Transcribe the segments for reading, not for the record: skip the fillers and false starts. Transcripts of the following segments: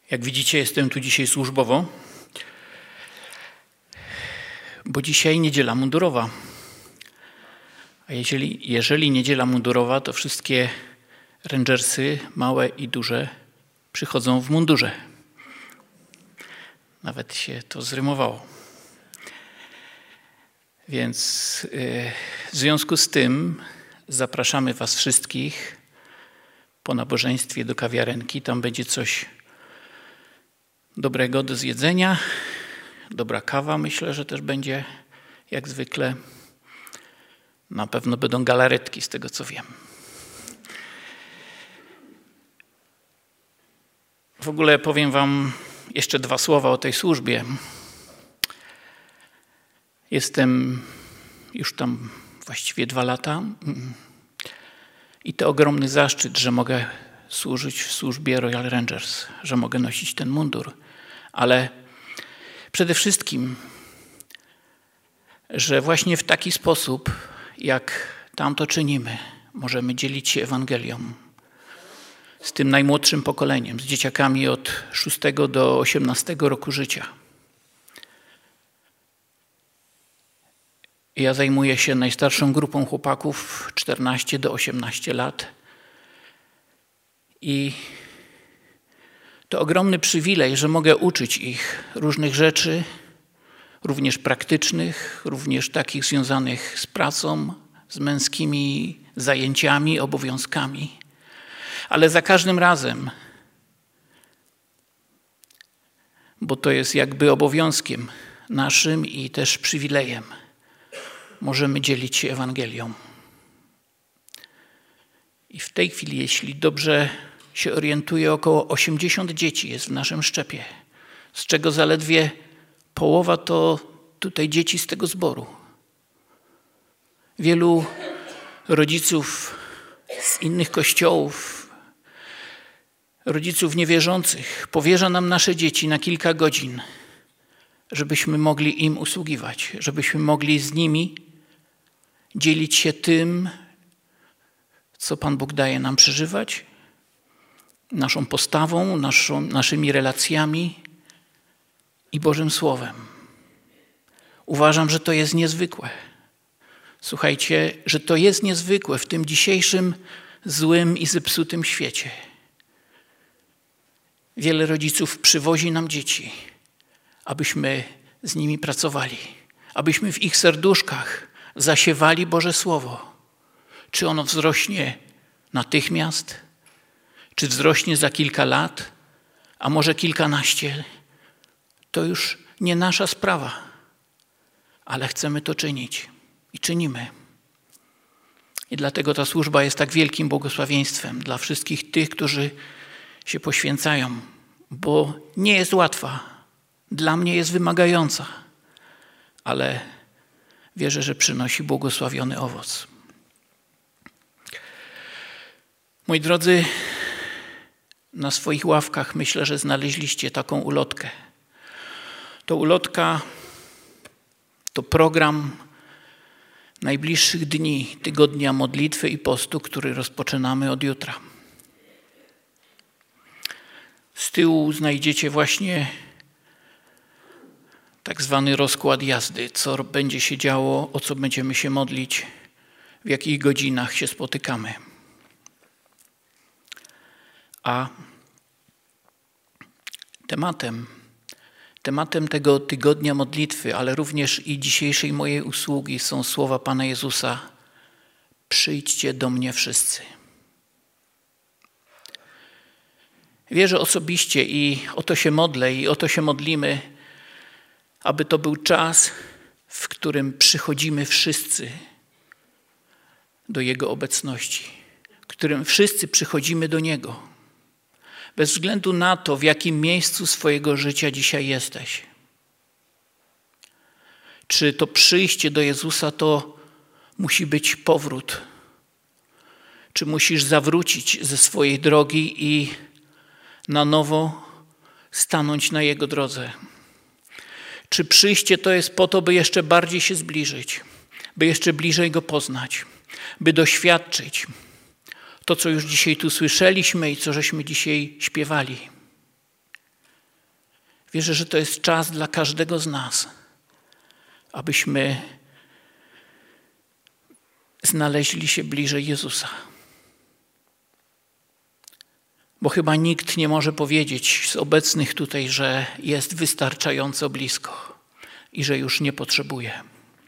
Jak widzicie, jestem tu dzisiaj służbowo, bo dzisiaj niedziela mundurowa. A jeżeli niedziela mundurowa, to wszystkie rangersy, małe i duże, przychodzą w mundurze. Nawet się to zrymowało. Więc w związku z tym zapraszamy was wszystkich po nabożeństwie do kawiarenki. Tam będzie coś dobrego do zjedzenia. Dobra kawa, myślę, że też będzie jak zwykle. Na pewno będą galaretki, z tego co wiem. W ogóle powiem wam jeszcze 2 słowa o tej służbie. Jestem już tam właściwie 2 lata i to ogromny zaszczyt, że mogę służyć w służbie Royal Rangers, że mogę nosić ten mundur. Ale przede wszystkim, że właśnie w taki sposób, jak tam to czynimy, możemy dzielić się Ewangelią z tym najmłodszym pokoleniem, z dzieciakami od 6 do 18 roku życia. Ja zajmuję się najstarszą grupą chłopaków 14 do 18 lat i to ogromny przywilej, że mogę uczyć ich różnych rzeczy, również praktycznych, również takich związanych z pracą, z męskimi zajęciami, obowiązkami. Ale za każdym razem, bo to jest jakby obowiązkiem naszym i też przywilejem, możemy dzielić się Ewangelią. I w tej chwili, jeśli dobrze się orientuję, około 80 dzieci jest w naszym szczepie, z czego zaledwie połowa to tutaj dzieci z tego zboru. Wielu rodziców z innych kościołów, rodziców niewierzących powierza nam nasze dzieci na kilka godzin, żebyśmy mogli im usługiwać, żebyśmy mogli z nimi dzielić się tym, co Pan Bóg daje nam przeżywać, naszą postawą, naszymi relacjami i Bożym Słowem. Uważam, że to jest niezwykłe. Słuchajcie, że to jest niezwykłe w tym dzisiejszym złym i zepsutym świecie. Wiele rodziców przywozi nam dzieci, abyśmy z nimi pracowali, abyśmy w ich serduszkach zasiewali Boże Słowo. Czy ono wzrośnie natychmiast, czy wzrośnie za kilka lat, a może kilkanaście, to już nie nasza sprawa, ale chcemy to czynić i czynimy. I dlatego ta służba jest tak wielkim błogosławieństwem dla wszystkich tych, którzy się poświęcają, bo nie jest łatwa. Dla mnie jest wymagająca, ale wierzę, że przynosi błogosławiony owoc. Moi drodzy, na swoich ławkach myślę, że znaleźliście taką ulotkę. To ulotka to program najbliższych dni, tygodnia modlitwy i postu, który rozpoczynamy od jutra. Z tyłu znajdziecie właśnie tak zwany rozkład jazdy, co będzie się działo, o co będziemy się modlić, w jakich godzinach się spotykamy. A tematem tego tygodnia modlitwy, ale również i dzisiejszej mojej usługi są słowa Pana Jezusa: przyjdźcie do mnie wszyscy. Wierzę osobiście i o to się modlę i o to się modlimy, aby to był czas, w którym przychodzimy wszyscy do Jego obecności, w którym wszyscy przychodzimy do Niego. Bez względu na to, w jakim miejscu swojego życia dzisiaj jesteś. Czy to przyjście do Jezusa to musi być powrót? Czy musisz zawrócić ze swojej drogi i na nowo stanąć na Jego drodze? Czy przyjście to jest po to, by jeszcze bardziej się zbliżyć, by jeszcze bliżej Go poznać, by doświadczyć to, co już dzisiaj tu słyszeliśmy i co żeśmy dzisiaj śpiewali? Wierzę, że to jest czas dla każdego z nas, abyśmy znaleźli się bliżej Jezusa. Bo chyba nikt nie może powiedzieć z obecnych tutaj, że jest wystarczająco blisko i że już nie potrzebuje.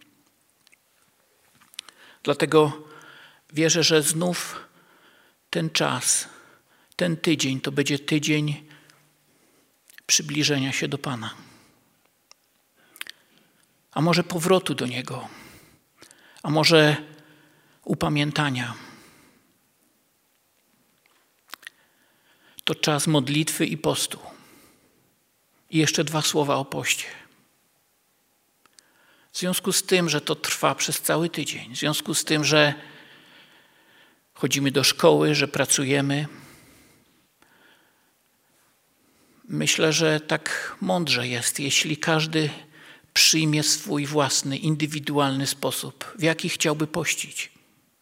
Dlatego wierzę, że znów ten czas, ten tydzień to będzie tydzień przybliżenia się do Pana. A może powrotu do Niego, a może upamiętania. To czas modlitwy i postu. I jeszcze 2 słowa o poście. W związku z tym, że to trwa przez cały tydzień, w związku z tym, że chodzimy do szkoły, że pracujemy, myślę, że tak mądrze jest, jeśli każdy przyjmie swój własny, indywidualny sposób, w jaki chciałby pościć.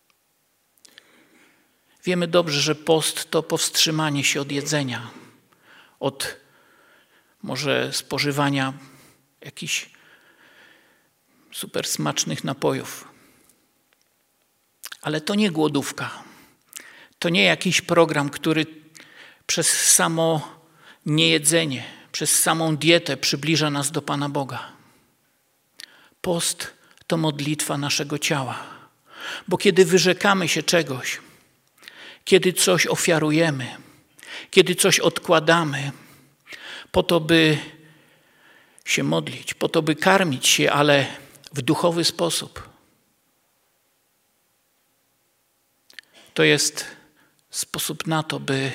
Wiemy dobrze, że post to powstrzymanie się od jedzenia, od może spożywania jakichś super smacznych napojów. Ale to nie głodówka. To nie jakiś program, który przez samo niejedzenie, przez samą dietę przybliża nas do Pana Boga. Post to modlitwa naszego ciała. Bo kiedy wyrzekamy się czegoś, kiedy coś ofiarujemy, kiedy coś odkładamy, po to, by się modlić, po to, by karmić się, ale w duchowy sposób. To jest sposób na to, by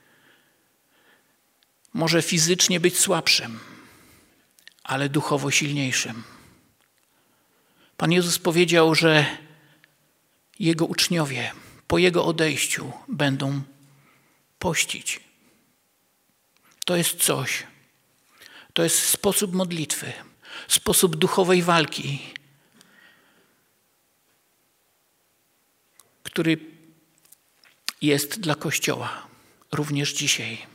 może fizycznie być słabszym, ale duchowo silniejszym. Pan Jezus powiedział, że Jego uczniowie po Jego odejściu będą pościć. To jest coś. To jest sposób modlitwy, sposób duchowej walki, który jest dla Kościoła również dzisiaj.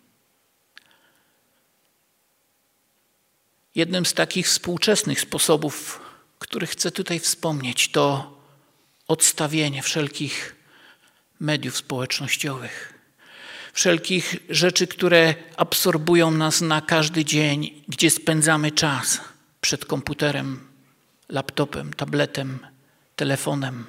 Jednym z takich współczesnych sposobów, który chcę tutaj wspomnieć, to odstawienie wszelkich mediów społecznościowych, wszelkich rzeczy, które absorbują nas na każdy dzień, gdzie spędzamy czas przed komputerem, laptopem, tabletem, telefonem.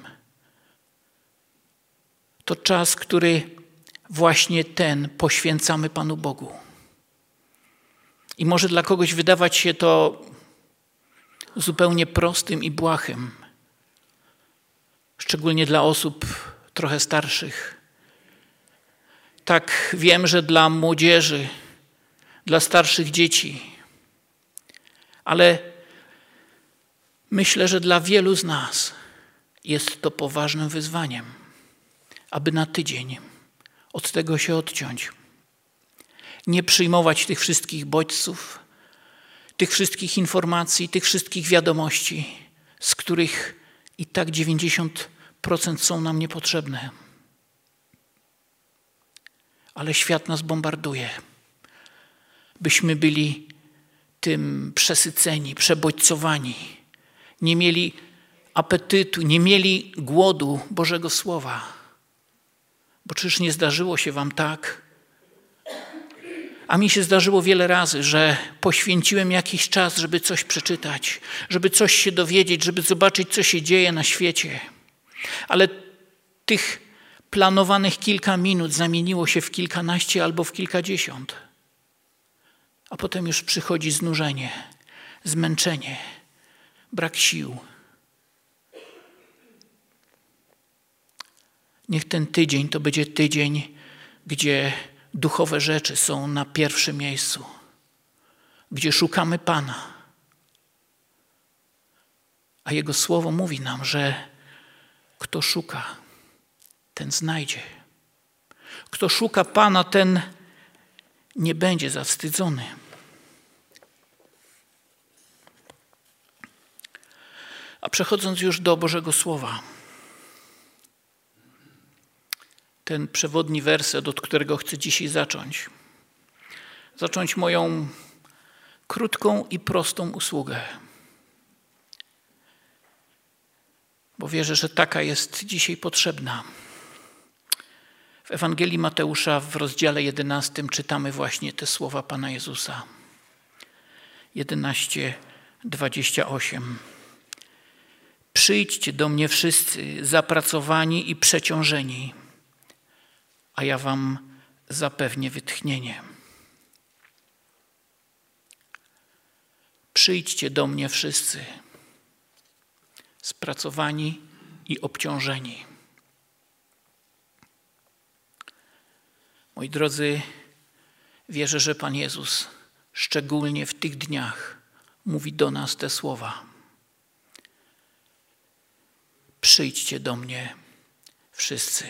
To czas, który właśnie ten poświęcamy Panu Bogu. I może dla kogoś wydawać się to zupełnie prostym i błahym, szczególnie dla osób trochę starszych. Tak wiem, że dla młodzieży, dla starszych dzieci, ale myślę, że dla wielu z nas jest to poważnym wyzwaniem, aby na tydzień od tego się odciąć. Nie przyjmować tych wszystkich bodźców, tych wszystkich informacji, tych wszystkich wiadomości, z których i tak 90% są nam niepotrzebne. Ale świat nas bombarduje, byśmy byli tym przesyceni, przebodźcowani, nie mieli apetytu, nie mieli głodu Bożego Słowa. Bo czyż nie zdarzyło się wam tak? A mi się zdarzyło wiele razy, że poświęciłem jakiś czas, żeby coś przeczytać, żeby coś się dowiedzieć, żeby zobaczyć, co się dzieje na świecie. Ale tych planowanych kilka minut zamieniło się w kilkanaście albo w kilkadziesiąt. A potem już przychodzi znużenie, zmęczenie, brak sił. Niech ten tydzień to będzie tydzień, gdzie duchowe rzeczy są na pierwszym miejscu, gdzie szukamy Pana. A Jego Słowo mówi nam, że kto szuka, ten znajdzie. Kto szuka Pana, ten nie będzie zawstydzony. A przechodząc już do Bożego Słowa, ten przewodni werset, od którego chcę dzisiaj zacząć moją krótką i prostą usługę. Bo wierzę, że taka jest dzisiaj potrzebna. W Ewangelii Mateusza w rozdziale 11 czytamy właśnie te słowa Pana Jezusa. 11:28. Przyjdźcie do mnie wszyscy zapracowani i przeciążeni, a ja wam zapewnię wytchnienie. Przyjdźcie do mnie wszyscy spracowani i obciążeni. Moi drodzy, wierzę, że Pan Jezus szczególnie w tych dniach mówi do nas te słowa. Przyjdźcie do mnie wszyscy.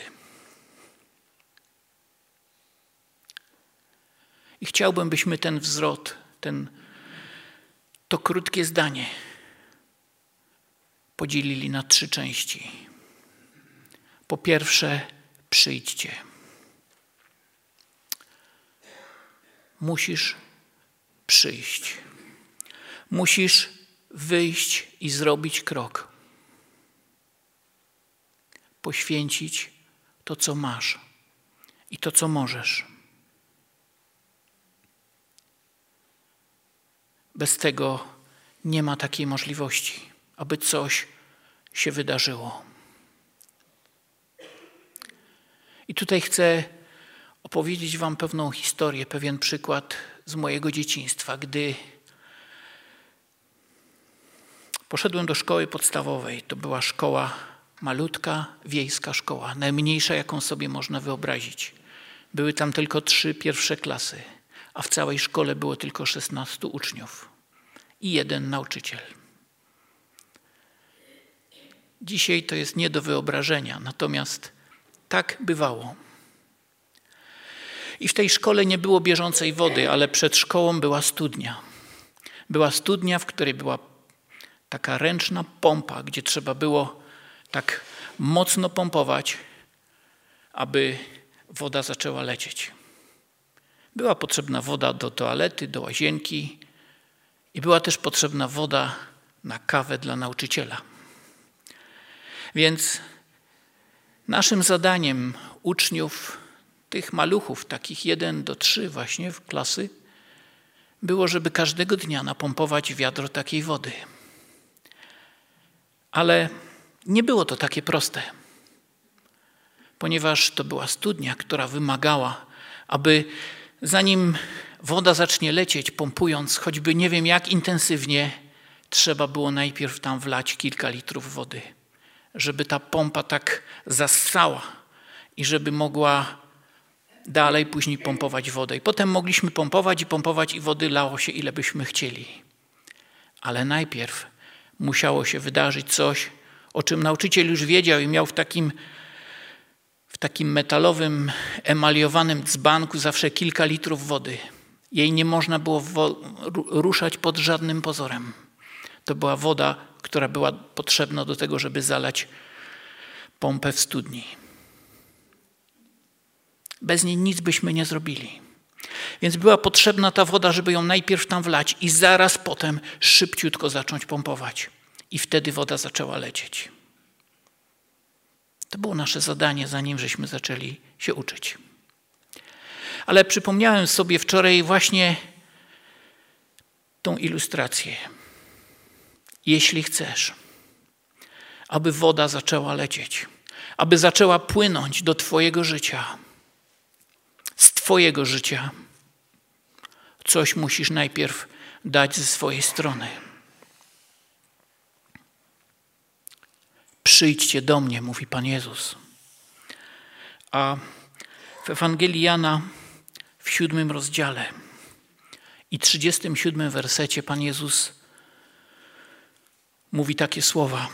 I chciałbym, byśmy ten wzrok, to krótkie zdanie podzielili na 3 części. Po pierwsze, przyjdźcie. Musisz przyjść. Musisz wyjść i zrobić krok. Poświęcić to, co masz i to, co możesz. Bez tego nie ma takiej możliwości, aby coś się wydarzyło. I tutaj chcę opowiedzieć wam pewną historię, pewien przykład z mojego dzieciństwa. Gdy poszedłem do szkoły podstawowej, to była szkoła malutka, wiejska szkoła, najmniejsza, jaką sobie można wyobrazić. Były tam tylko 3 pierwsze klasy, a w całej szkole było tylko 16 uczniów i 1 nauczyciel. Dzisiaj to jest nie do wyobrażenia, natomiast tak bywało. I w tej szkole nie było bieżącej wody, ale przed szkołą była studnia. Była studnia, w której była taka ręczna pompa, gdzie trzeba było tak mocno pompować, aby woda zaczęła lecieć. Była potrzebna woda do toalety, do łazienki i była też potrzebna woda na kawę dla nauczyciela. Więc naszym zadaniem uczniów, tych maluchów, takich 1 do 3 właśnie w klasy, było, żeby każdego dnia napompować wiadro takiej wody. Ale nie było to takie proste, ponieważ to była studnia, która wymagała, aby zanim woda zacznie lecieć, pompując choćby nie wiem jak intensywnie, trzeba było najpierw tam wlać kilka litrów wody, żeby ta pompa tak zassała i żeby mogła dalej później pompować wodę. I potem mogliśmy pompować i wody lało się ile byśmy chcieli. Ale najpierw musiało się wydarzyć coś, o czym nauczyciel już wiedział i miał w takim metalowym, emaliowanym dzbanku zawsze kilka litrów wody. Jej nie można było ruszać pod żadnym pozorem. To była woda, która była potrzebna do tego, żeby zalać pompę w studni. Bez niej nic byśmy nie zrobili. Więc była potrzebna ta woda, żeby ją najpierw tam wlać i zaraz potem szybciutko zacząć pompować. I wtedy woda zaczęła lecieć. To było nasze zadanie, zanim żeśmy zaczęli się uczyć. Ale przypomniałem sobie wczoraj właśnie tą ilustrację. Jeśli chcesz, aby woda zaczęła lecieć, aby zaczęła płynąć do twojego życia, z twojego życia, coś musisz najpierw dać ze swojej strony. Przyjdźcie do mnie, mówi Pan Jezus. A w Ewangelii Jana w 7 rozdziale i 37 wersecie Pan Jezus mówi takie słowa.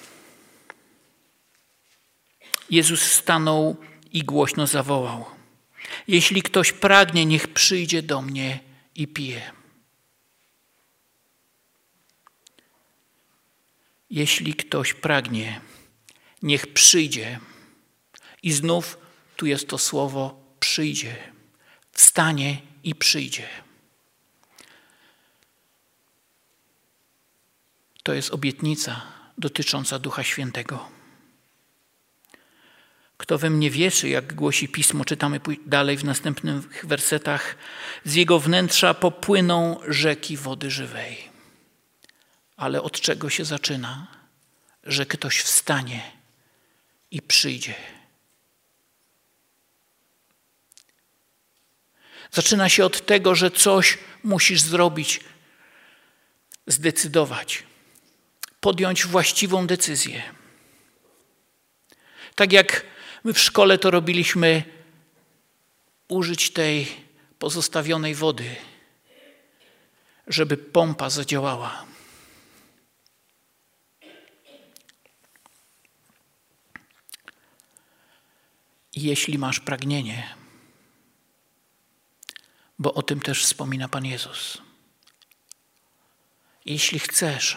Jezus stanął i głośno zawołał: jeśli ktoś pragnie, niech przyjdzie do mnie i pije. Jeśli ktoś pragnie, niech przyjdzie. I znów tu jest to słowo przyjdzie. Wstanie i przyjdzie. To jest obietnica dotycząca Ducha Świętego. Kto we mnie wierzy, jak głosi Pismo, czytamy dalej w następnych wersetach, z jego wnętrza popłyną rzeki wody żywej. Ale od czego się zaczyna? Że ktoś wstanie i przyjdzie. Zaczyna się od tego, że coś musisz zrobić, zdecydować, podjąć właściwą decyzję. Tak jak my w szkole to robiliśmy, użyć tej pozostawionej wody, żeby pompa zadziałała. I jeśli masz pragnienie, bo o tym też wspomina Pan Jezus. Jeśli chcesz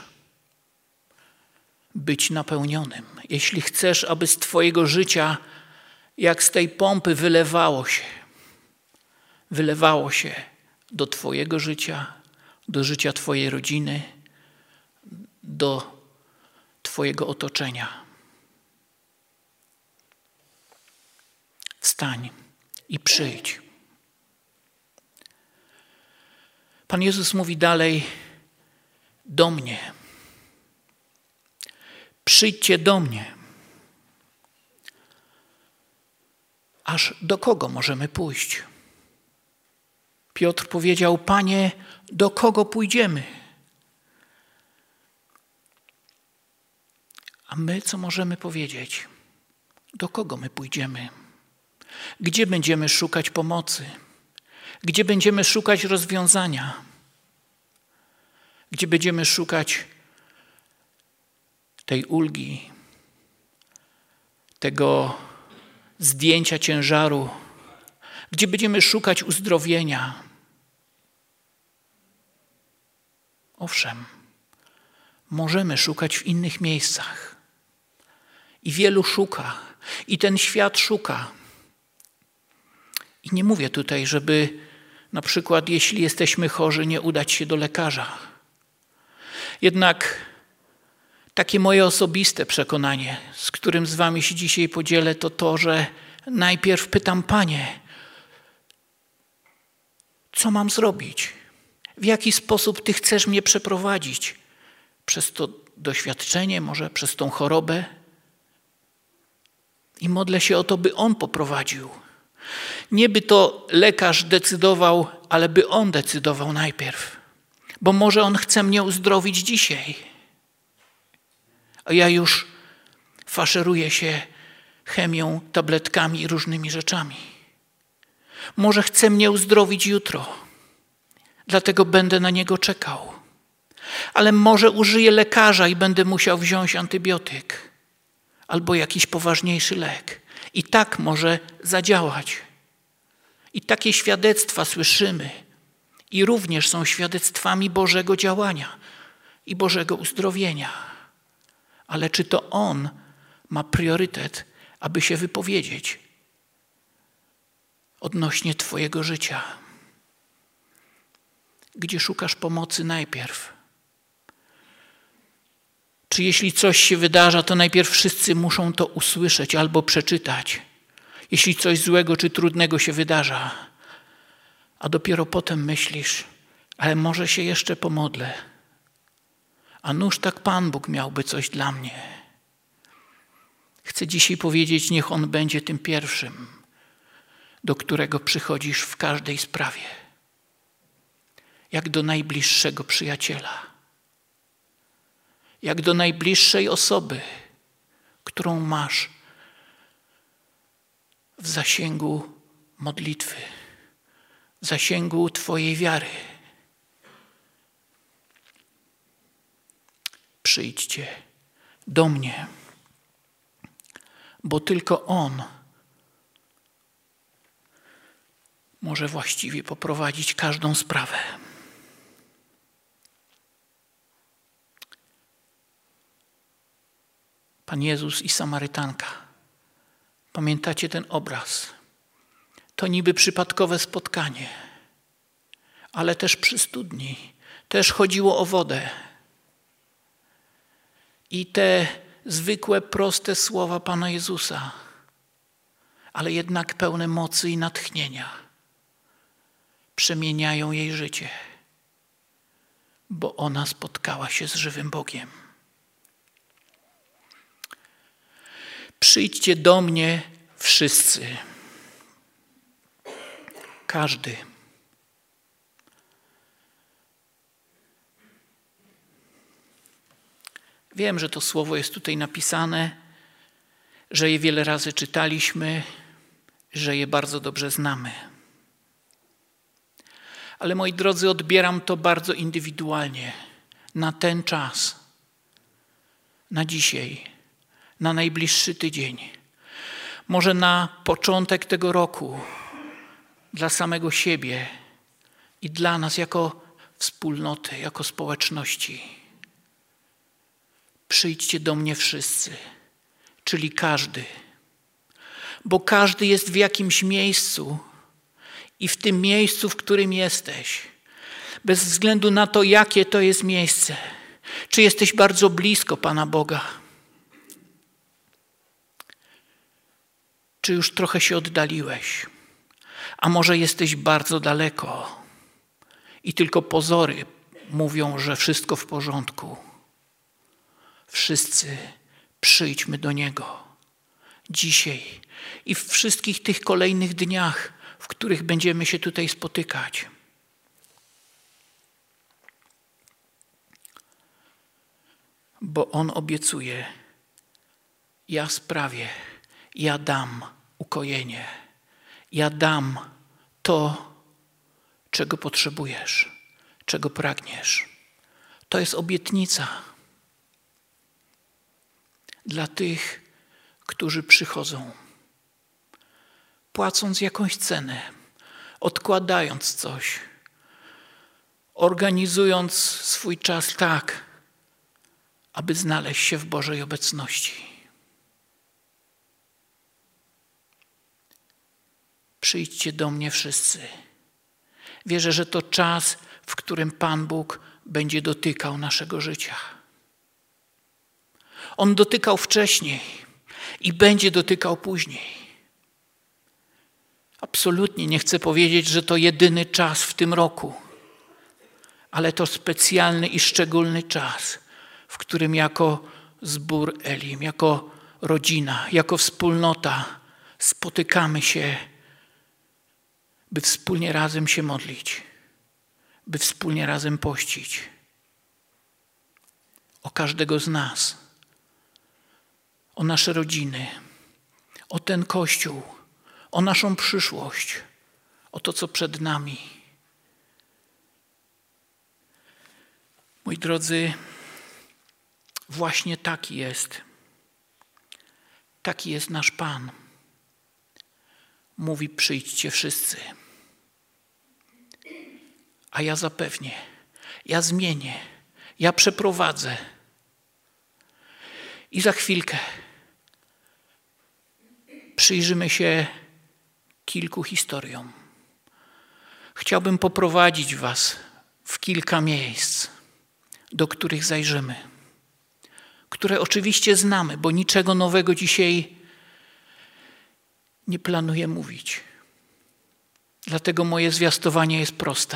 być napełnionym, jeśli chcesz, aby z Twojego życia, jak z tej pompy wylewało się do Twojego życia, do życia Twojej rodziny, do Twojego otoczenia. Wstań i przyjdź. Pan Jezus mówi dalej, do mnie. Przyjdźcie do mnie. Aż do kogo możemy pójść? Piotr powiedział, Panie, do kogo pójdziemy? A my co możemy powiedzieć? Do kogo my pójdziemy? Gdzie będziemy szukać pomocy? Gdzie będziemy szukać rozwiązania? Gdzie będziemy szukać tej ulgi, tego zdjęcia ciężaru? Gdzie będziemy szukać uzdrowienia? Owszem, możemy szukać w innych miejscach. I wielu szuka. I ten świat szuka. I nie mówię tutaj, żeby na przykład, jeśli jesteśmy chorzy, nie udać się do lekarza. Jednak takie moje osobiste przekonanie, z którym z wami się dzisiaj podzielę, to to, że najpierw pytam, Panie, co mam zrobić? W jaki sposób Ty chcesz mnie przeprowadzić? Przez to doświadczenie, może przez tą chorobę? I modlę się o to, by On poprowadził. Nie by to lekarz decydował, ale by On decydował najpierw. Bo może On chce mnie uzdrowić dzisiaj. A ja już faszeruję się chemią, tabletkami i różnymi rzeczami. Może chce mnie uzdrowić jutro. Dlatego będę na Niego czekał. Ale może użyję lekarza i będę musiał wziąć antybiotyk. Albo jakiś poważniejszy lek. I tak może zadziałać. I takie świadectwa słyszymy. I również są świadectwami Bożego działania i Bożego uzdrowienia. Ale czy to On ma priorytet, aby się wypowiedzieć odnośnie Twojego życia? Gdzie szukasz pomocy najpierw? Czy jeśli coś się wydarza, to najpierw wszyscy muszą to usłyszeć albo przeczytać? Jeśli coś złego czy trudnego się wydarza, a dopiero potem myślisz, ale może się jeszcze pomodlę. A nuż tak Pan Bóg miałby coś dla mnie. Chcę dzisiaj powiedzieć, niech On będzie tym pierwszym, do którego przychodzisz w każdej sprawie. Jak do najbliższego przyjaciela. Jak do najbliższej osoby, którą masz w zasięgu modlitwy, w zasięgu Twojej wiary. Przyjdźcie do mnie, bo tylko On może właściwie poprowadzić każdą sprawę. Pan Jezus i Samarytanka. Pamiętacie ten obraz? To niby przypadkowe spotkanie, ale też przy studni. Też chodziło o wodę. I te zwykłe, proste słowa Pana Jezusa, ale jednak pełne mocy i natchnienia, przemieniają jej życie, bo ona spotkała się z żywym Bogiem. Przyjdźcie do mnie wszyscy, każdy. Wiem, że to słowo jest tutaj napisane, że je wiele razy czytaliśmy, że je bardzo dobrze znamy. Ale moi drodzy, odbieram to bardzo indywidualnie, na ten czas, na dzisiaj, na najbliższy tydzień, może na początek tego roku, dla samego siebie i dla nas jako wspólnoty, jako społeczności. Przyjdźcie do mnie wszyscy, czyli każdy, bo każdy jest w jakimś miejscu i w tym miejscu, w którym jesteś, bez względu na to, jakie to jest miejsce, czy jesteś bardzo blisko Pana Boga, czy już trochę się oddaliłeś, a może jesteś bardzo daleko i tylko pozory mówią, że wszystko w porządku. Wszyscy przyjdźmy do Niego dzisiaj i w wszystkich tych kolejnych dniach, w których będziemy się tutaj spotykać. Bo On obiecuje, ja sprawię, ja dam ukojenie, ja dam to, czego potrzebujesz, czego pragniesz. To jest obietnica dla tych, którzy przychodzą, płacąc jakąś cenę, odkładając coś, organizując swój czas tak, aby znaleźć się w Bożej obecności. Przyjdźcie do mnie wszyscy. Wierzę, że to czas, w którym Pan Bóg będzie dotykał naszego życia. On dotykał wcześniej i będzie dotykał później. Absolutnie nie chcę powiedzieć, że to jedyny czas w tym roku, ale to specjalny i szczególny czas, w którym jako zbór Elim, jako rodzina, jako wspólnota spotykamy się, by wspólnie razem się modlić, by wspólnie razem pościć o każdego z nas, o nasze rodziny, o ten Kościół, o naszą przyszłość, o to, co przed nami. Moi drodzy, właśnie taki jest nasz Pan. Mówi, przyjdźcie wszyscy. A ja zapewnię, ja zmienię, ja przeprowadzę. I za chwilkę przyjrzymy się kilku historiom. Chciałbym poprowadzić was w kilka miejsc, do których zajrzymy, które oczywiście znamy, bo niczego nowego dzisiaj nie planuję mówić. Dlatego moje zwiastowanie jest proste.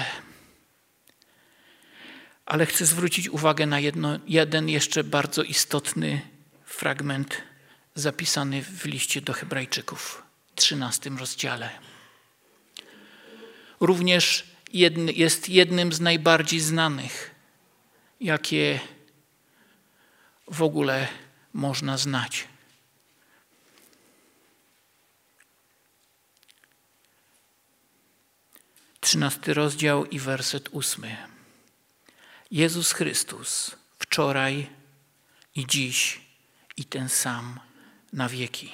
Ale chcę zwrócić uwagę na jeden jeszcze bardzo istotny fragment zapisany w liście do Hebrajczyków, 13 rozdziale. Również jest jednym z najbardziej znanych, jakie w ogóle można znać. Trzynasty rozdział i werset 8. Jezus Chrystus wczoraj i dziś i ten sam na wieki.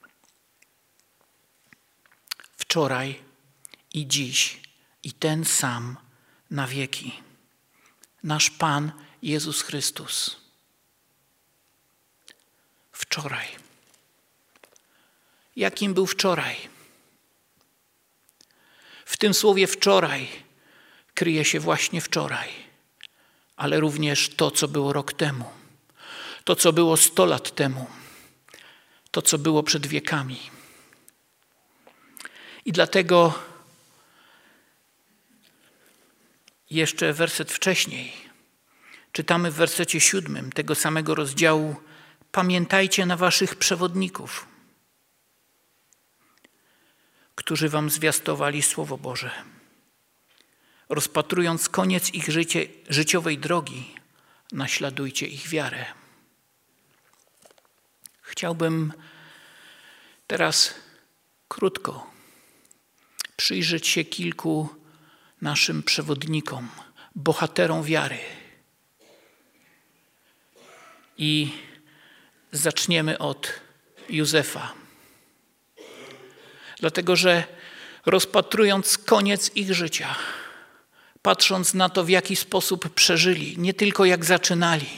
Wczoraj i dziś i ten sam na wieki. Nasz Pan Jezus Chrystus. Wczoraj. Jakim był wczoraj? W tym słowie wczoraj kryje się właśnie wczoraj, ale również to, co było rok temu. To, co było 100 lat temu. To, co było przed wiekami. I dlatego jeszcze werset wcześniej czytamy w wersecie 7 tego samego rozdziału: pamiętajcie na waszych przewodników, którzy wam zwiastowali Słowo Boże. Rozpatrując koniec ich życiowej drogi, naśladujcie ich wiarę. Chciałbym teraz krótko przyjrzeć się kilku naszym przewodnikom, bohaterom wiary. I zaczniemy od Józefa. Dlatego, że rozpatrując koniec ich życia, patrząc na to, w jaki sposób przeżyli, nie tylko jak zaczynali,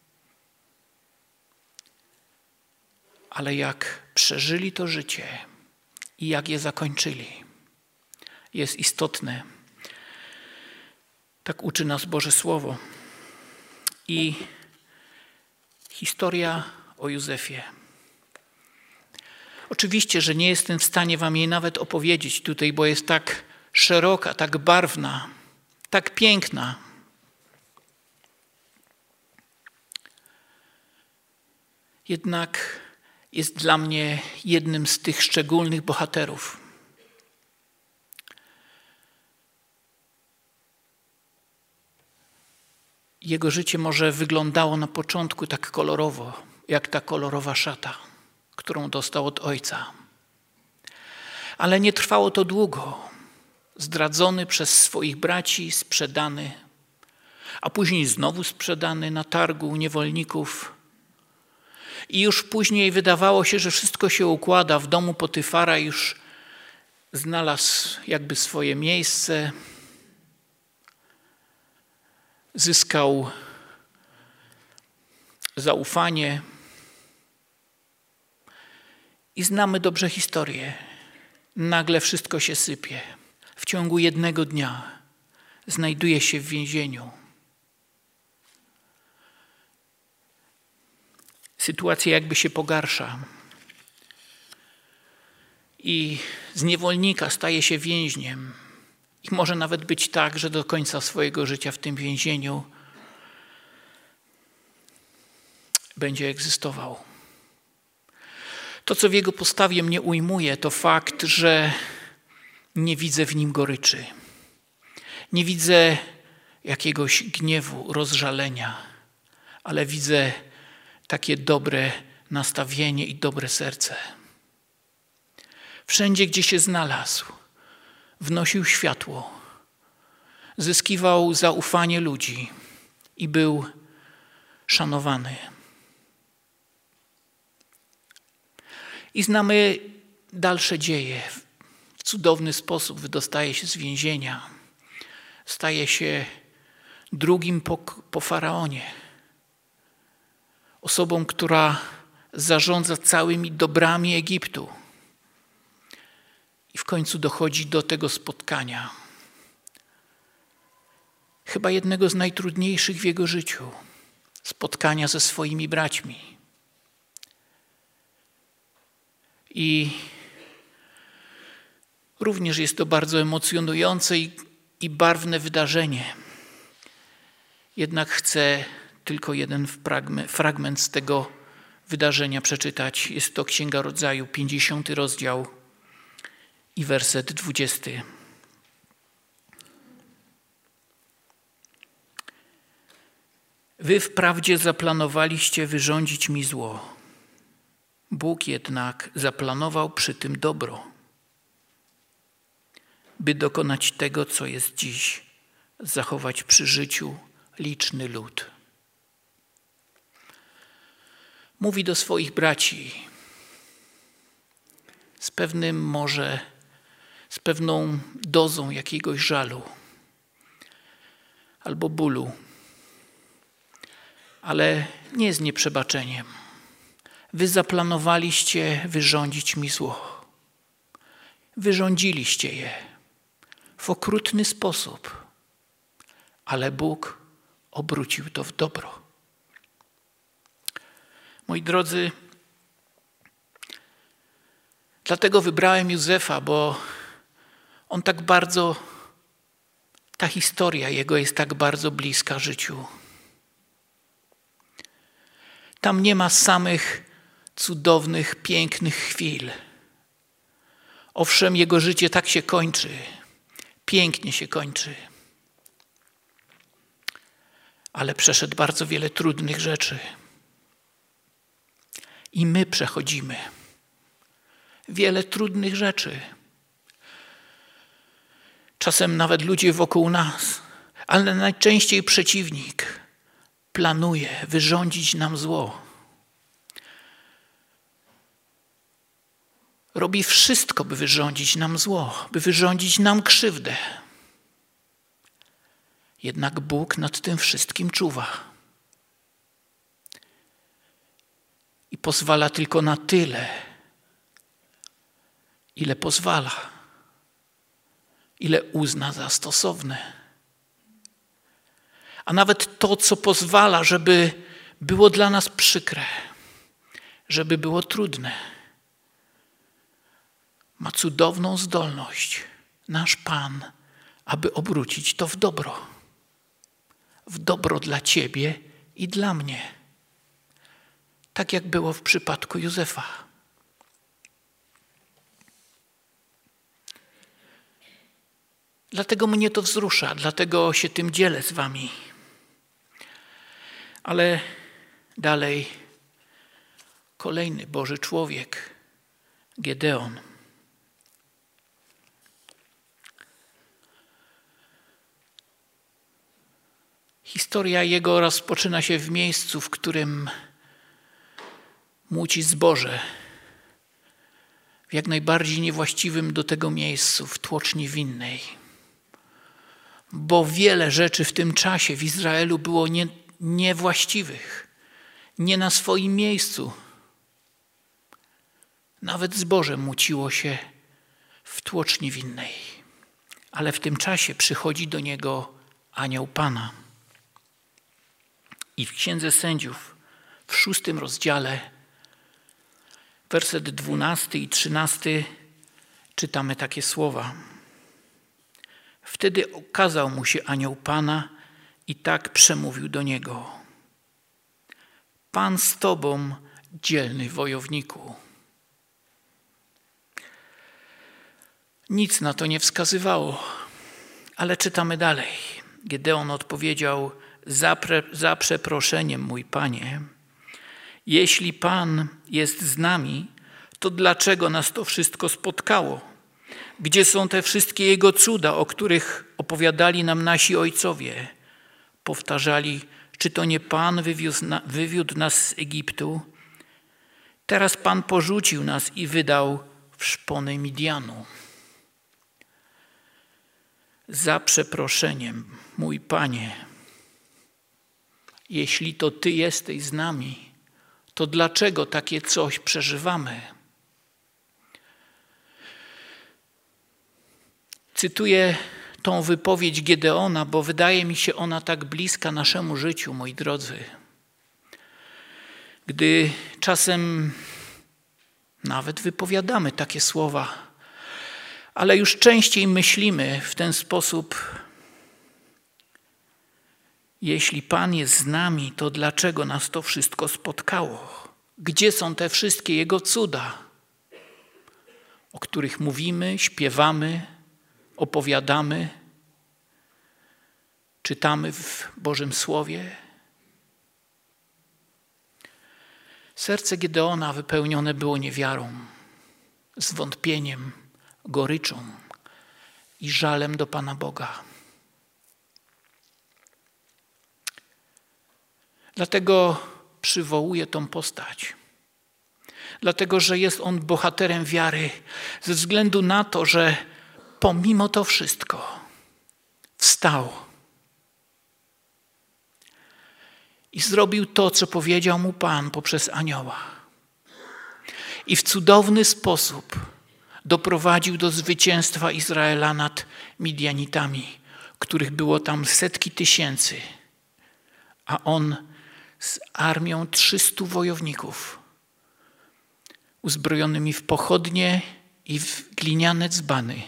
ale jak przeżyli to życie i jak je zakończyli, jest istotne. Tak uczy nas Boże Słowo. I historia o Józefie. Oczywiście, że nie jestem w stanie wam jej nawet opowiedzieć tutaj, bo jest tak szeroka, tak barwna, tak piękna. Jednak jest dla mnie jednym z tych szczególnych bohaterów. Jego życie może wyglądało na początku tak kolorowo, jak ta kolorowa szata, którą dostał od ojca. Ale nie trwało to długo. Zdradzony przez swoich braci, sprzedany, a później znowu sprzedany na targu u niewolników. I już później wydawało się, że wszystko się układa. W domu Potyfara już znalazł jakby swoje miejsce. Zyskał zaufanie. I znamy dobrze historię. Nagle wszystko się sypie. W ciągu jednego dnia znajduje się w więzieniu. Sytuacja jakby się pogarsza. I z niewolnika staje się więźniem. I może nawet być tak, że do końca swojego życia w tym więzieniu będzie egzystował. To, co w jego postawie mnie ujmuje, to fakt, że nie widzę w nim goryczy. Nie widzę jakiegoś gniewu, rozżalenia, ale widzę takie dobre nastawienie i dobre serce. Wszędzie, gdzie się znalazł, wnosił światło, zyskiwał zaufanie ludzi i był szanowany. I znamy dalsze dzieje. W cudowny sposób wydostaje się z więzienia. Staje się drugim po faraonie. Osobą, która zarządza całymi dobrami Egiptu. I w końcu dochodzi do tego spotkania. Chyba jednego z najtrudniejszych w jego życiu. Spotkania ze swoimi braćmi. I również jest to bardzo emocjonujące i barwne wydarzenie. Jednak chcę tylko jeden fragment z tego wydarzenia przeczytać. Jest to Księga Rodzaju, 50 rozdział i werset 20. Wy wprawdzie zaplanowaliście wyrządzić mi zło. Bóg jednak zaplanował przy tym dobro, by dokonać tego, co jest dziś, zachować przy życiu liczny lud. Mówi do swoich braci z pewną dozą jakiegoś żalu albo bólu, ale nie z nieprzebaczeniem. Wy zaplanowaliście wyrządzić mi zło. Wyrządziliście je w okrutny sposób, ale Bóg obrócił to w dobro. Moi drodzy, dlatego wybrałem Józefa, bo on tak bardzo, ta historia jego jest tak bardzo bliska życiu. Tam nie ma samych cudownych, pięknych chwil. Owszem, jego życie tak się kończy, pięknie się kończy. Ale przeszedł bardzo wiele trudnych rzeczy. I my przechodzimy wiele trudnych rzeczy. Czasem nawet ludzie wokół nas, ale najczęściej przeciwnik planuje wyrządzić nam zło. Robi wszystko, by wyrządzić nam zło, by wyrządzić nam krzywdę. Jednak Bóg nad tym wszystkim czuwa. I pozwala tylko na tyle, ile pozwala, ile uzna za stosowne. A nawet to, co pozwala, żeby było dla nas przykre, żeby było trudne, ma cudowną zdolność, nasz Pan, aby obrócić to w dobro. W dobro dla ciebie i dla mnie. Tak jak było w przypadku Józefa. Dlatego mnie to wzrusza, dlatego się tym dzielę z wami. Ale dalej kolejny Boży człowiek, Gedeon. Historia jego rozpoczyna się w miejscu, w którym młóci zboże. W jak najbardziej niewłaściwym do tego miejscu, w tłoczni winnej. Bo wiele rzeczy w tym czasie w Izraelu było niewłaściwych, nie na swoim miejscu. Nawet zboże młóciło się w tłoczni winnej. Ale w tym czasie przychodzi do niego anioł Pana. I w Księdze Sędziów, w 6 rozdziale, werset 12 i 13, czytamy takie słowa. Wtedy ukazał mu się anioł Pana i tak przemówił do niego. Pan z tobą, dzielny wojowniku. Nic na to nie wskazywało, ale czytamy dalej. Gedeon odpowiedział: za przeproszeniem, mój Panie, jeśli Pan jest z nami, to dlaczego nas to wszystko spotkało? Gdzie są te wszystkie Jego cuda, o których opowiadali nam nasi ojcowie? Powtarzali, czy to nie Pan wywiódł nas z Egiptu? Teraz Pan porzucił nas i wydał w szpony Midianu. Za przeproszeniem, mój Panie, jeśli to Ty jesteś z nami, to dlaczego takie coś przeżywamy? Cytuję tą wypowiedź Gedeona, bo wydaje mi się ona tak bliska naszemu życiu, moi drodzy. Gdy czasem nawet wypowiadamy takie słowa, ale już częściej myślimy w ten sposób: jeśli Pan jest z nami, to dlaczego nas to wszystko spotkało? Gdzie są te wszystkie Jego cuda, o których mówimy, śpiewamy, opowiadamy, czytamy w Bożym Słowie? Serce Gedeona wypełnione było niewiarą, zwątpieniem, goryczą i żalem do Pana Boga. Dlatego przywołuję tą postać. Dlatego, że jest on bohaterem wiary, ze względu na to, że pomimo to wszystko wstał i zrobił to, co powiedział mu Pan poprzez anioła. I w cudowny sposób doprowadził do zwycięstwa Izraela nad Midianitami, których było tam setki tysięcy, a on z armią 300 wojowników, uzbrojonymi w pochodnie i w gliniane dzbany.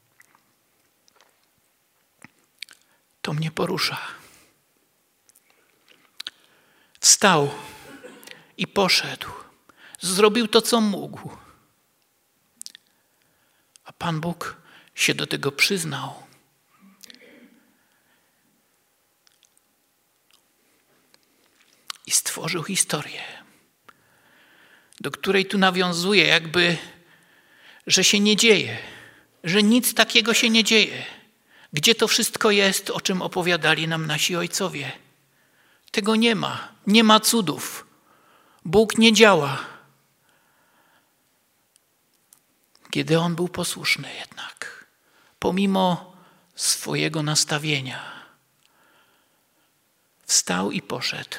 To mnie porusza. Wstał i poszedł. Zrobił to, co mógł. A Pan Bóg się do tego przyznał. I stworzył historię, do której tu nawiązuje jakby, że się nie dzieje, że nic takiego się nie dzieje. Gdzie to wszystko jest, o czym opowiadali nam nasi ojcowie? Tego nie ma. Nie ma cudów. Bóg nie działa. Gedeon był posłuszny jednak, pomimo swojego nastawienia. Wstał i poszedł.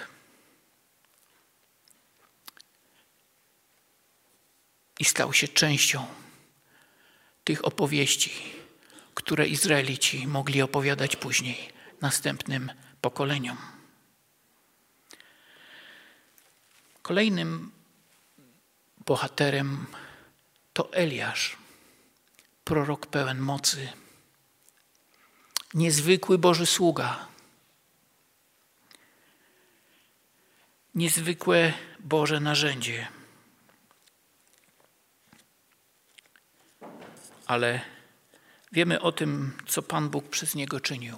I stał się częścią tych opowieści, które Izraelici mogli opowiadać później następnym pokoleniom. Kolejnym bohaterem to Eliasz, prorok pełen mocy, niezwykły Boży sługa, niezwykłe Boże narzędzie. Ale wiemy o tym, co Pan Bóg przez niego czynił.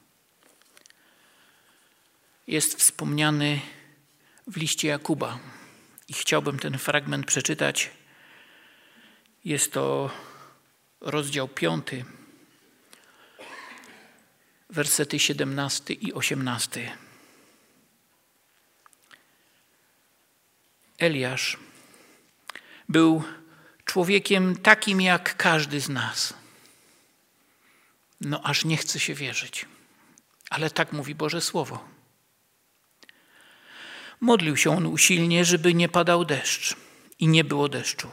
Jest wspomniany w liście Jakuba i chciałbym ten fragment przeczytać. Jest to rozdział 5, wersety 17 i 18. Eliasz był człowiekiem takim jak każdy z nas. No aż nie chce się wierzyć, ale tak mówi Boże Słowo. Modlił się on usilnie, żeby nie padał deszcz i nie było deszczu.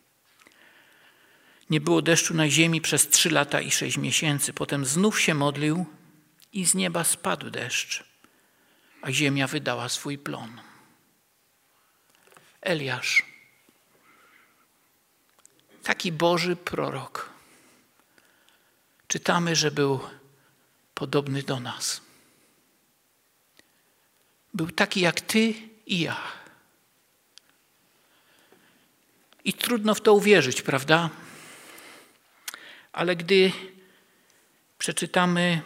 Nie było deszczu na ziemi przez 3 lata i 6 miesięcy. Potem znów się modlił i z nieba spadł deszcz, a ziemia wydała swój plon. Eliasz, taki Boży prorok. Czytamy, że był podobny do nas. Był taki jak ty i ja. I trudno w to uwierzyć, prawda? Ale gdy przeczytamy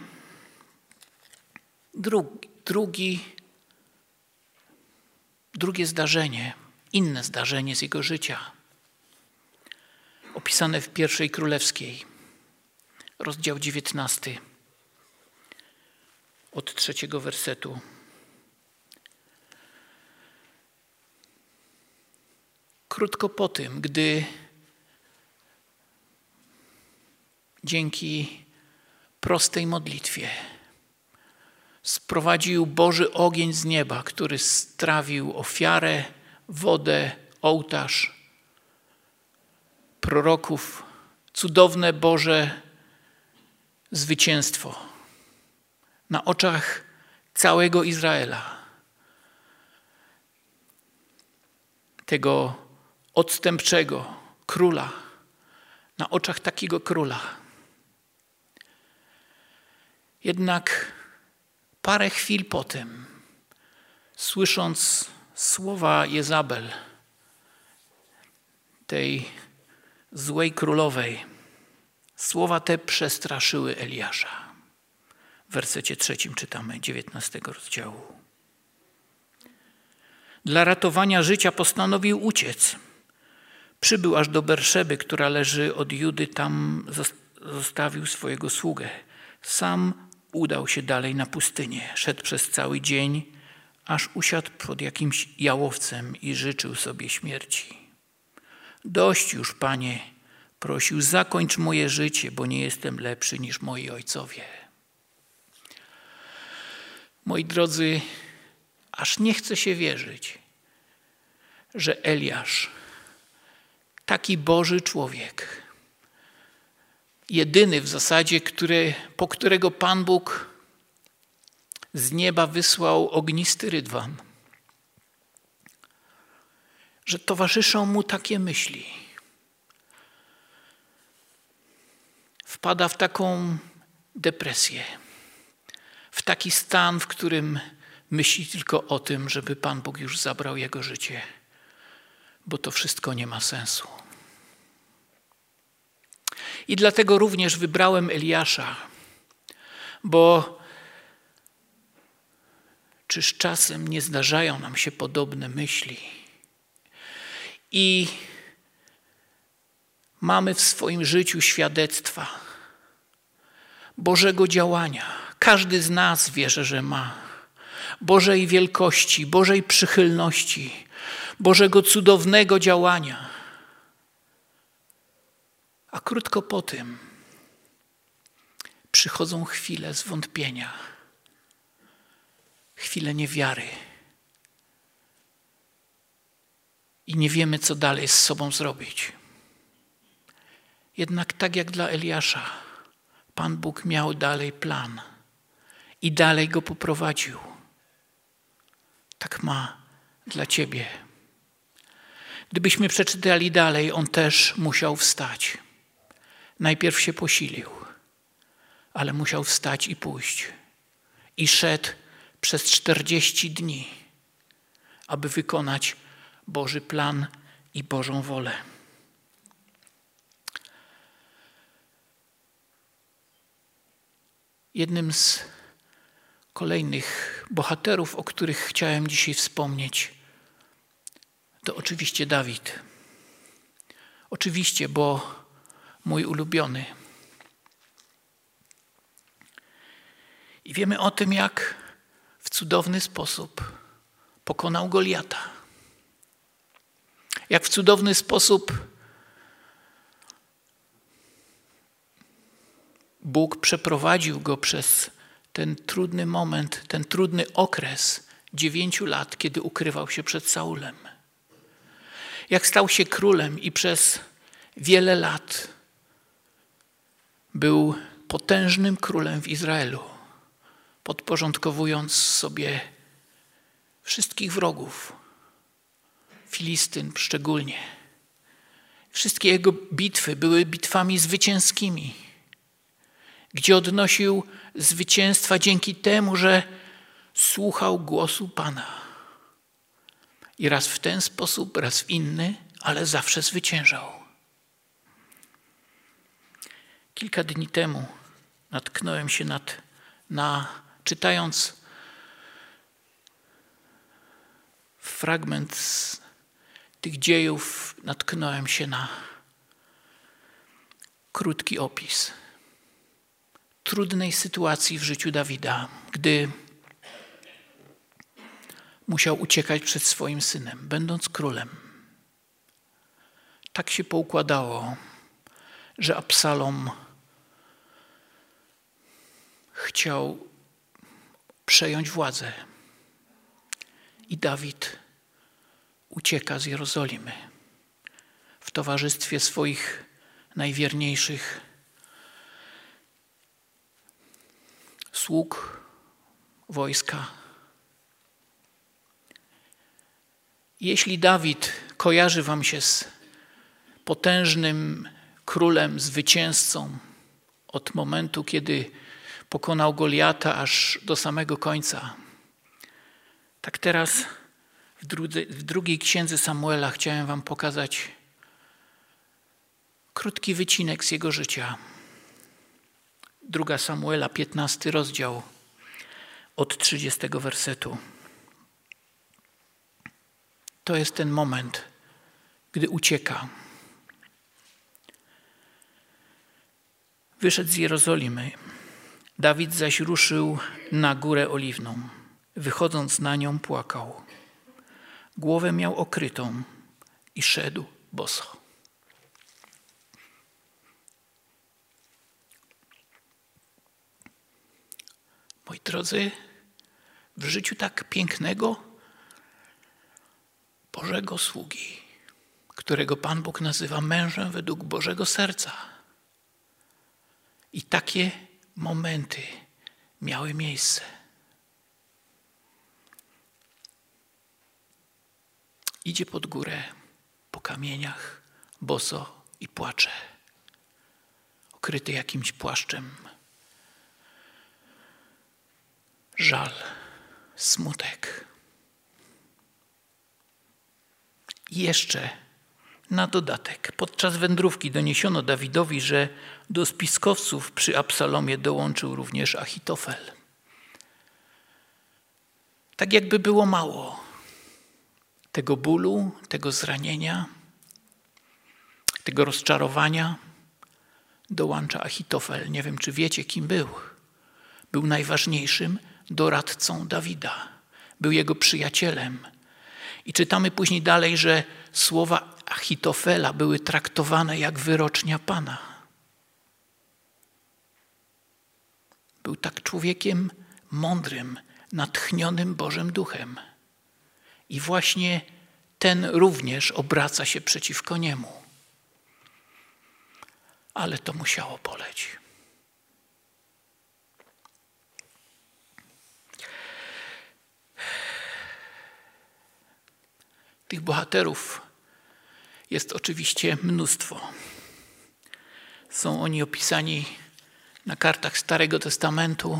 drugie zdarzenie, inne zdarzenie z jego życia, opisane w Pierwszej Królewskiej, rozdział 19, od 3 wersetu. Krótko po tym, gdy dzięki prostej modlitwie sprowadził Boży ogień z nieba, który strawił ofiarę, wodę, ołtarz, proroków, cudowne Boże zwycięstwo na oczach całego Izraela. Tego odstępczego króla, na oczach takiego króla. Jednak parę chwil potem, słysząc słowa Jezabel, tej złej królowej, słowa te przestraszyły Eliasza. W wersecie 3 czytamy 19 rozdziału. Dla ratowania życia postanowił uciec. Przybył aż do Berszeby, która leży od Judy, tam zostawił swojego sługę. Sam udał się dalej na pustynię. Szedł przez cały dzień, aż usiadł pod jakimś jałowcem i życzył sobie śmierci. Dość już, Panie, prosił, zakończ moje życie, bo nie jestem lepszy niż moi ojcowie. Moi drodzy, aż nie chce się wierzyć, że Eliasz, taki Boży człowiek, jedyny w zasadzie, po którego Pan Bóg z nieba wysłał ognisty rydwan, że towarzyszą mu takie myśli. Wpada w taką depresję, w taki stan, w którym myśli tylko o tym, żeby Pan Bóg już zabrał jego życie, bo to wszystko nie ma sensu. I dlatego również wybrałem Eliasza, bo czyż czasem nie zdarzają nam się podobne myśli i mamy w swoim życiu świadectwa Bożego działania. Każdy z nas wierzy, że ma Bożej wielkości, Bożej przychylności, Bożego cudownego działania. A krótko po tym przychodzą chwile zwątpienia, chwile niewiary. I nie wiemy, co dalej z sobą zrobić. Jednak tak jak dla Eliasza, Pan Bóg miał dalej plan i dalej go poprowadził. Tak ma dla ciebie. Gdybyśmy przeczytali dalej, on też musiał wstać. Najpierw się posilił, ale musiał wstać i pójść. I szedł przez 40 dni, aby wykonać Boży plan i Bożą wolę. Jednym z kolejnych bohaterów, o których chciałem dzisiaj wspomnieć, to oczywiście Dawid. Oczywiście, bo mój ulubiony. I wiemy o tym, jak w cudowny sposób pokonał Goliata. Jak w cudowny sposób Bóg przeprowadził go przez ten trudny moment, ten trudny okres 9 lat, kiedy ukrywał się przed Saulem. Jak stał się królem i przez wiele lat był potężnym królem w Izraelu, podporządkowując sobie wszystkich wrogów, Filistyn szczególnie. Wszystkie jego bitwy były bitwami zwycięskimi, gdzie odnosił zwycięstwa dzięki temu, że słuchał głosu Pana. I raz w ten sposób, raz w inny, ale zawsze zwyciężał. Kilka dni temu natknąłem się czytając fragment z tych dziejów, natknąłem się na krótki opis trudnej sytuacji w życiu Dawida, gdy musiał uciekać przed swoim synem, będąc królem. Tak się poukładało, że Absalom chciał przejąć władzę i Dawid ucieka z Jerozolimy w towarzystwie swoich najwierniejszych sług wojska. Jeśli Dawid kojarzy wam się z potężnym królem, zwycięzcą od momentu, kiedy pokonał Goliata aż do samego końca, tak teraz w drugiej księdze Samuela chciałem wam pokazać krótki wycinek z jego życia. 2 Samuela, 15 rozdział, od 30 wersetu. To jest ten moment, gdy ucieka. Wyszedł z Jerozolimy. Dawid zaś ruszył na Górę Oliwną. Wychodząc na nią, płakał. Głowę miał okrytą i szedł boso. Moi drodzy, w życiu tak pięknego Bożego sługi, którego Pan Bóg nazywa mężem według Bożego serca. I takie momenty miały miejsce. Idzie pod górę. kamieniach, boso i płacze, okryty jakimś płaszczem. Żal, smutek. I jeszcze na dodatek, podczas wędrówki doniesiono Dawidowi, że do spiskowców przy Absalomie dołączył również Achitofel. Tak jakby było mało tego bólu, tego zranienia, tego rozczarowania, dołącza Achitofel. Nie wiem, czy wiecie, kim był. Był najważniejszym doradcą Dawida. Był jego przyjacielem. I czytamy później dalej, że słowa Achitofela były traktowane jak wyrocznia Pana. Był tak człowiekiem mądrym, natchnionym Bożym Duchem. I właśnie ten również obraca się przeciwko niemu. Ale to musiało boleć. Tych bohaterów jest oczywiście mnóstwo. Są oni opisani na kartach Starego Testamentu,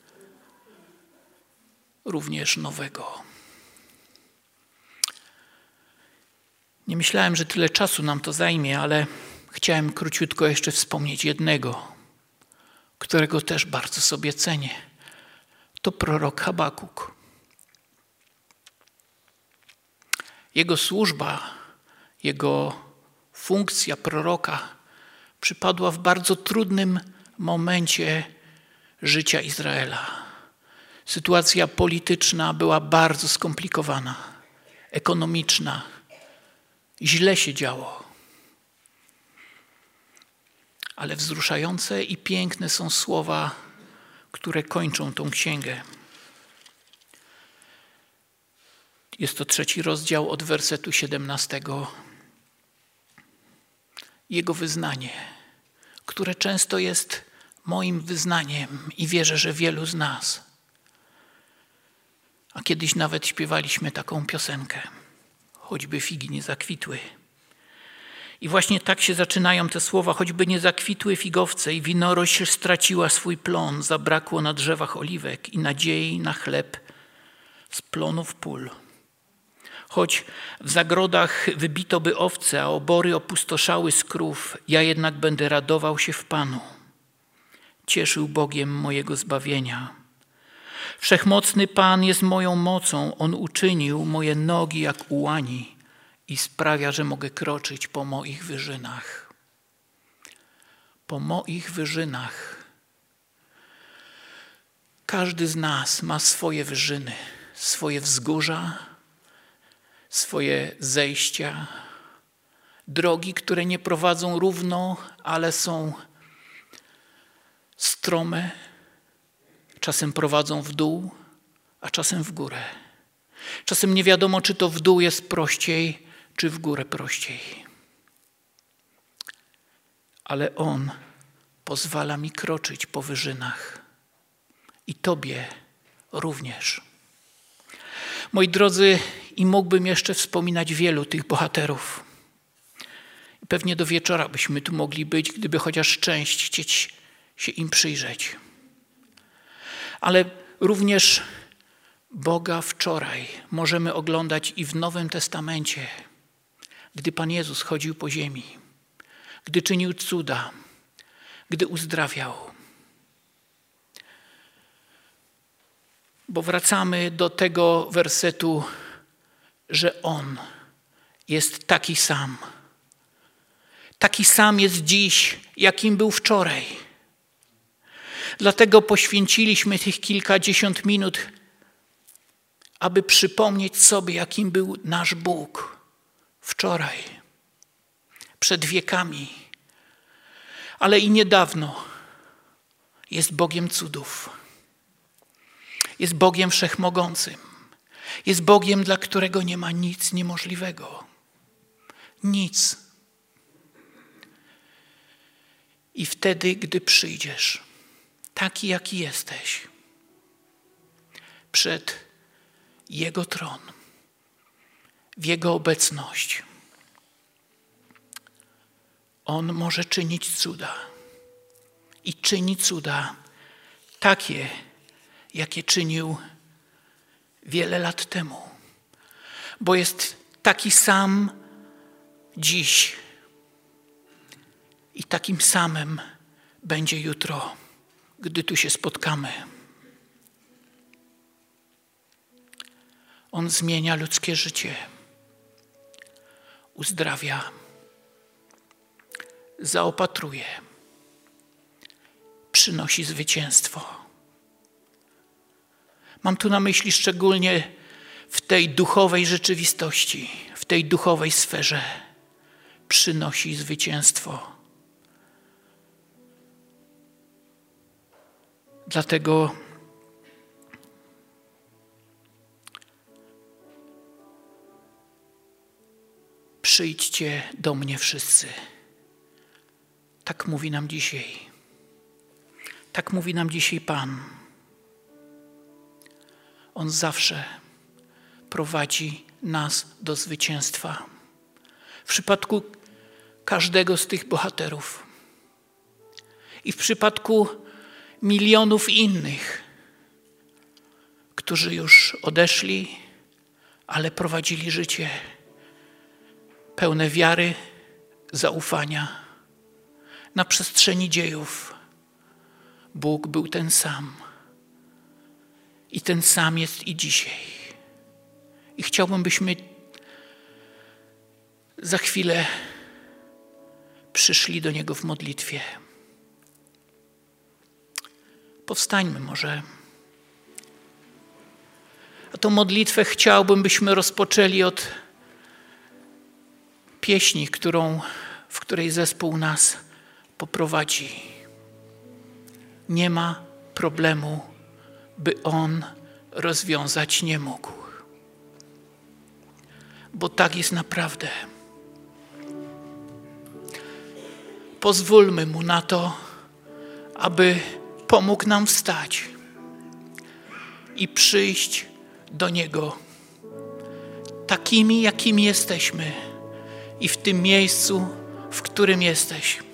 również Nowego. Nie myślałem, że tyle czasu nam to zajmie, ale chciałem króciutko jeszcze wspomnieć jednego, którego też bardzo sobie cenię. To prorok Habakuk. Jego służba, jego funkcja proroka przypadła w bardzo trudnym momencie życia Izraela. Sytuacja polityczna była bardzo skomplikowana, ekonomiczna. Źle się działo. Ale wzruszające i piękne są słowa, które kończą tą księgę. Jest to 3 rozdział od wersetu 17. Jego wyznanie, które często jest moim wyznaniem i wierzę, że wielu z nas. A kiedyś nawet śpiewaliśmy taką piosenkę. Choćby figi nie zakwitły. I właśnie tak się zaczynają te słowa. Choćby nie zakwitły figowce i winorośl straciła swój plon, zabrakło na drzewach oliwek i nadziei na chleb z plonów pól. Choć w zagrodach wybito by owce, a obory opustoszały z krów, ja jednak będę radował się w Panu. Cieszył Bogiem mojego zbawienia. Wszechmocny Pan jest moją mocą. On uczynił moje nogi jak u łani i sprawia, że mogę kroczyć po moich wyżynach. Po moich wyżynach. Każdy z nas ma swoje wyżyny, swoje wzgórza, swoje zejścia, drogi, które nie prowadzą równo, ale są strome, czasem prowadzą w dół, a czasem w górę. Czasem nie wiadomo, czy to w dół jest prościej, czy w górę prościej. Ale On pozwala mi kroczyć po wyżynach. I Tobie również. Moi drodzy, i mógłbym jeszcze wspominać wielu tych bohaterów. I pewnie do wieczora byśmy tu mogli być, gdyby chociaż część chcieć się im przyjrzeć. Ale również Boga wczoraj możemy oglądać i w Nowym Testamencie, gdy Pan Jezus chodził po ziemi, gdy czynił cuda, gdy uzdrawiał. Bo wracamy do tego wersetu, że On jest taki sam. Taki sam jest dziś, jakim był wczoraj. Dlatego poświęciliśmy tych kilkadziesiąt minut, aby przypomnieć sobie, jakim był nasz Bóg wczoraj, przed wiekami, ale i niedawno. Jest Bogiem cudów. Jest Bogiem wszechmogącym. Jest Bogiem, dla którego nie ma nic niemożliwego. Nic. I wtedy, gdy przyjdziesz, taki jaki jesteś, przed Jego tron, w Jego obecność, On może czynić cuda. I czyni cuda takie, jakie czynił wiele lat temu. Bo jest taki sam dziś i takim samym będzie jutro, gdy tu się spotkamy. On zmienia ludzkie życie, uzdrawia, zaopatruje, przynosi zwycięstwo. Mam tu na myśli szczególnie w tej duchowej rzeczywistości, w tej duchowej sferze przynosi zwycięstwo. Dlatego przyjdźcie do mnie wszyscy. Tak mówi nam dzisiaj. Tak mówi nam dzisiaj Pan. On zawsze prowadzi nas do zwycięstwa. W przypadku każdego z tych bohaterów i w przypadku milionów innych, którzy już odeszli, ale prowadzili życie pełne wiary, zaufania. Na przestrzeni dziejów Bóg był ten sam. I ten sam jest i dzisiaj. I chciałbym, byśmy za chwilę przyszli do Niego w modlitwie. Powstańmy może. A tą modlitwę chciałbym, byśmy rozpoczęli od pieśni, w której zespół nas poprowadzi. Nie ma problemu, by On rozwiązać nie mógł. Bo tak jest naprawdę. Pozwólmy Mu na to, aby pomógł nam wstać i przyjść do Niego takimi, jakimi jesteśmy i w tym miejscu, w którym jesteś.